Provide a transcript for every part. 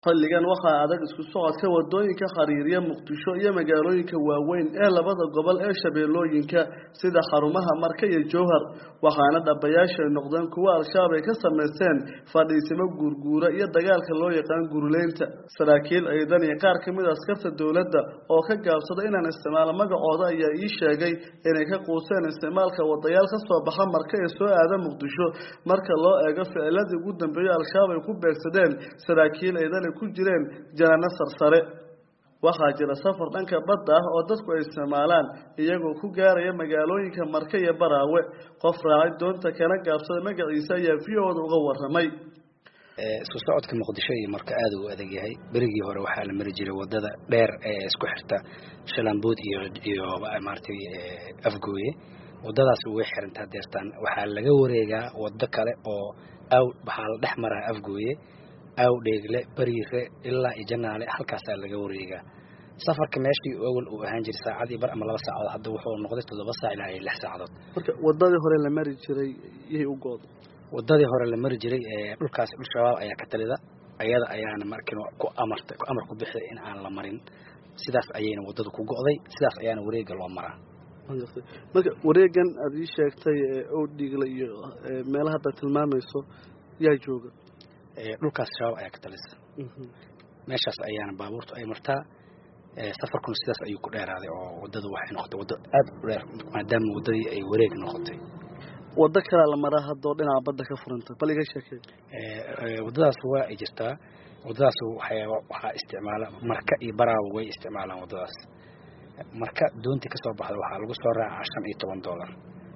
xilligan waxaa adag isku socodka wadooyinka xariiriya Muqdisho iyo magaalooyinka waaweyn ee labada gobol ee shabeellooyinka sida xarumaha Marka iyo Jowhar waxaana dhabayaasha noqdeen kuwa al-shabaab ay ka sameysteen fadhiisimo guurguura iyo dagaalka loo yaqaan guruleynta saraakiil ciidan iyo qaar kamid ah askarta dawladda oo ka gaabsaday inaan isticmaalo magacooda ayaa ii sheegay inay ka quuseen isticmaalka wadayaal ka soo baxa Marka ee soo aada Muqdisho marka loo eego ficilladii ugu dambeeyay al-shabaab ay ku beegsadeen saraakiil ciidan ku jireen jana sarsare waxa jira safar dhanka badda ah oo dadku ay isticmaalaan iyagoo ku gaaraya magaalooyinka Marka iyo Baraawe qof raacay doonta kana gaabsaday magaciisa ayaa VO-da uga waramay isku socodka Muqdisho iyo Marka aad u adag yahay berigii hore waxa la mari jiray wadada dheer ee isku xirta Shalambood iyo maartay Afgooye wadadaas way xirantaa deertaan waxa laga wareegaa wado kale oo aw baxal dhexmaraa Afgooye aw dheegle bariire ilaa janaale halkaas laga wareegaa safarka meeshii awal uu ahaan jiray saacadii bar ama 2 saacadood hadda wuxuu noqday 7 saac ilaa 6 saacadood marka wadadii hore la mari jiray yey u good wadadii hore la mari jiray dhulkaas shabaab ayaa ka talida ayada ayaana markii ku amar ku bixiyay in aan la marin sidaas ayayna wadada ku go'day sidaas ayaana wareega loo maraa marka wareegan aad ii sheegtay oo dhiigla iyo meelaha dad tilmaamayso yaa jooga dhulkaas shabaab ayaa ka talisa meeshaas ayaana baabuurtu ay martaa safarkuna sidaas ayuu ku dheeraaday oo wadada waxay noqotay wado aad u dheer maadaama wadadii ay wareeg noqotay wado kale la maraa hadoo dhinaca badda ka furantay bal iga sheekay wadadaas waa ay jirtaa wadadaas waxa isticmaala Marka iyo Baraawe way isticmaalaan wadadaas Marka doonti ka soo baxda waxa lagu soo raacaa $15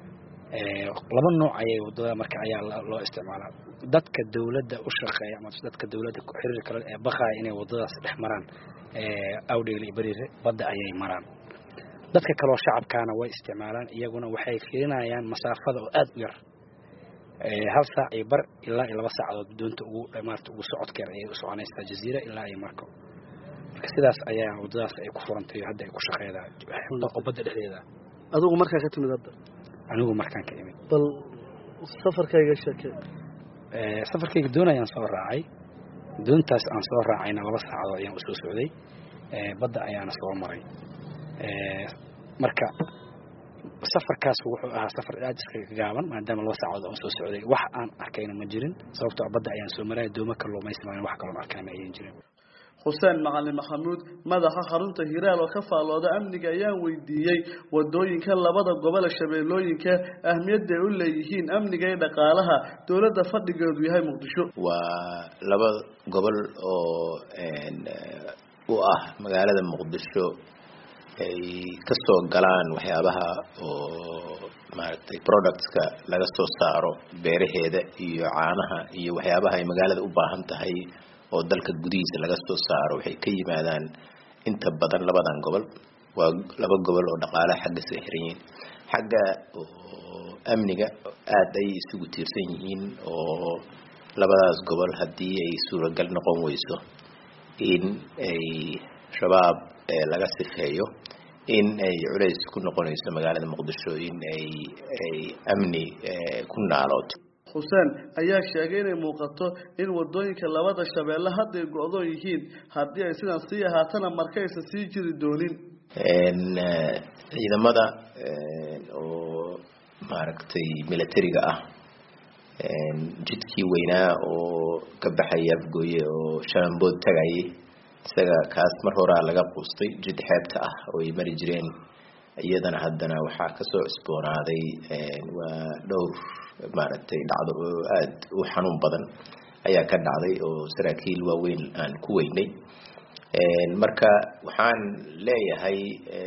laba nooc ayay wadada Marka ayaa loo isticmaalaa dadka dawladda u shaqeeya ama dadka dawladda ku xiriir kale ee baqay inay wadadaas dhex maraan awdheeli bariire badda ayay maraan dadka kale oo shacabkaana way isticmaalaan iyaguna waxay fiirinayaan masaafada oo aad u yar hal saac iyo bar ilaa 2 saacadood doonta ugu dhamaarto ugu socodkeer ay u soconaysaa jasiira ilaa ay Marka marka sidaas ayaa wadadaas ay ku furantay hadda ay ku shaqeeydaa badda dhexdeeda adigu markaa ka timid hadda anigu markaan ka imid bal safarkayga sheekay safarkayga doonayaan soo raacay doontaas aan soo raacayna 2 saacadood ayaan u soo socday badda ayaana soo maray marka safarkaas wuxuu ahaa safar aad iska gaaban maadaama 2 saacadood aan soo socday wax aan arkayna ma jirin sababtoo badda ayaan soo maray dooma kalluumaysiga wax kale arkayna ayaan jirin Hussein Macalin Maxamuud madaxa xarunta Hiiraal oo ka faalooda amniga ayaan weydiiyay wadooyinka labada gobol shabeellooyinka ahmiyadda ay u leeyihiin amniga iyo dhaqaalaha dawladda fadhigeedu yahay Muqdisho waa laba gobol oo u ah magaalada Muqdisho ay ka soo galaan waxyaabaha oo maartay products-ka laga soo saaro beeraheeda iyo caanaha iyo waxyaabaha ay magaalada u baahan tahay oo dalka gudihiisa laga soo saaro waxay ka yimaadaan inta badan labadan gobol waa laba gobol oo dhaqaalaha xagga sahriyin xagga amniga aad ay isugu tiirsan yihiin oo labadaas gobol hadii ay suuragal noqon weyso in ay shabaab laga sifeeyo in ay culays ku noqonayso magaalada Muqdisho in ay amni ku naalooto Hussein ayaa sheegay inay muuqato in wadooyinka labada shabeelle hadda ay go'do yihiin hadii ay sidan sii ahaatana markaysa sii jiri doonin ciidamada oo maaragtay militariga ah jidkii weynaa oo ka baxay Afgooye oo Shalambood tagay isaga kaas mar hore laga quustay jid xeebta ah oo ay mari jireen iyadana haddana waxa ka soo isboonaaday waa dhowr maaragtay dhacdo aad u xanuun badan ayaa ka dhacday oo saraakiil waaweyn aan ku weynay marka waxaan leeyahay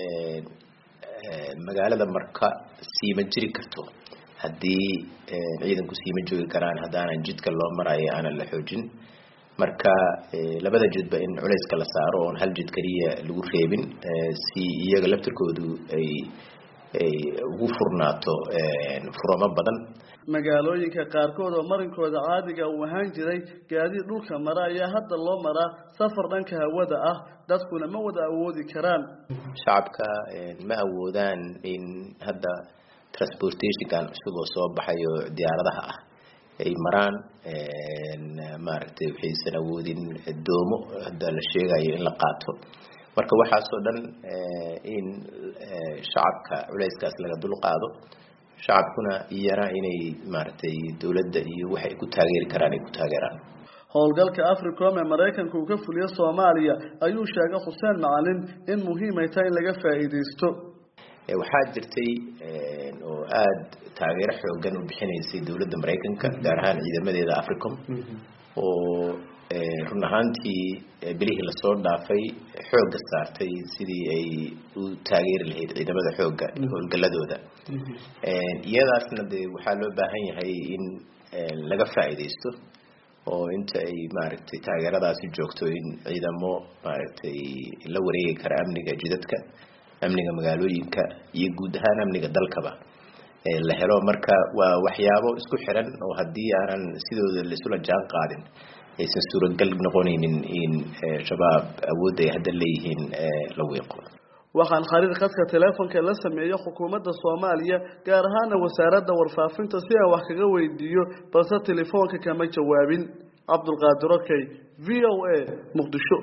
magaalada Marka siima jiri karto hadii ciidanku siima joogi karaan hadaan jidka loo marayo aan la xoojin marka labada jidba in culayska la saaro oo hal jid kaliya lagu reebin si iyaga laftirkoodu ay ugu furnaato furamo badan magaalooyinka qaarkood oo marinkooda caadiga u ahaan jiray gaadiid dhulka mara ayaa hadda loo maraa safar dhanka hawada ah dadkuna ma wada awoodi karaan shacabka ma awoodaan in hadda transportation-kan cusub oo soo baxayo diyaaradaha ah ay maraan maaragtay waxaysan awoodin doomo hadda la sheegayo in la qaato marka waxaasoo dhan in shacabka culayskaas laga dul qaado shacabkuna iyana inay maaragtay dawladda iyo waxay ku taageeri karaan ay ku taageeraan howlgalka Africom ee Mareykanka uu ka fuliyo Soomaaliya ayuu sheegay Xuseen Macalin in muhiim ay tahay in laga faa'iideysto waxaa jirtay oo aad taageero xoogan u bixinaysay dawladda Mareykanka gaar ahaan ciidamadeeda Africom oo run ahaantii bilihii la soo dhaafay xooga saartay sidii ay u taageeri lahayd ciidamada xooga howlgaladooda iyadaasna dee waxaa loo baahan yahay in laga faa'iideysto oo inta ay maaragtay taageeradaasi joogto in ciidamo maaragtay la wareegi kara amniga jidadka amniga magaalooyinka iyo guud ahaan amniga dalkaba la helo marka waa waxyaabo isku xiran oo haddii aanan sidooda la isula jaan qaadin aysan suuragal noqonaynin in shabaab awoodda ay hadda leeyihiin la weeqo waxaan xariir khadka telefoonka la sameeyo xukuumadda Soomaaliya gaar ahaan wasaaradda warfaafinta si aan wax kaga weydiiyo balse telefoonka kama jawaabin Abdul Qaadir VOA Muqdisho